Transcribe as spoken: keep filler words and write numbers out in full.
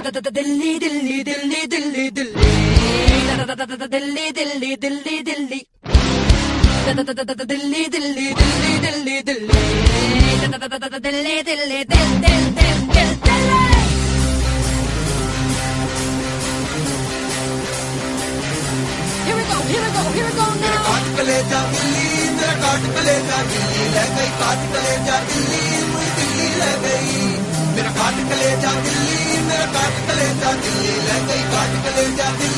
दिल्ली दिल्ली दिल्ली दिल्ली दिल्ली दिल्ली दिल्ली दिल्ली दिल्ली दिल्ली दिल्ली दिल्ली दिल्ली दिल्ली दिल्ली दिल दिल दिल दिल Delhi. Here we go, here we go, here we go now. काट कलेजा दिल्ली, मेरा काट कलेजा दिल्ली ले गई, काट कलेजा दिल्ली, मुझे दिल्ली ले गई। मेरा काट कलेजा दिल्ली, मेरा काट कलेजा दिल्ली ले गई, काट कलेजा दिल्ली।